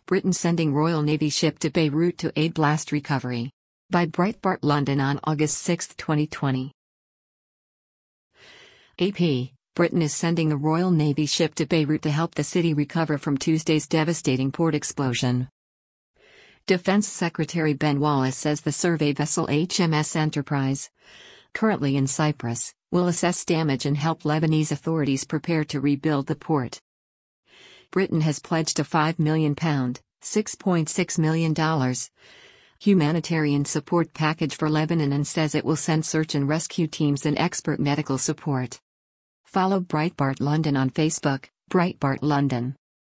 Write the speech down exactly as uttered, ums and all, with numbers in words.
Britain sending Royal Navy ship to Beirut to aid blast recovery. By Breitbart London on August sixth, twenty twenty. A P. Britain is sending the Royal Navy ship to Beirut to help the city recover from Tuesday's devastating port explosion. Defense Secretary Ben Wallace says the survey vessel H M S Enterprise, currently in Cyprus, will assess damage and help Lebanese authorities prepare to rebuild the port. Britain has pledged a five million pound (six point six million dollars) humanitarian support package for Lebanon and says it will send search and rescue teams and expert medical support. Follow Breitbart London on Facebook, Breitbart London.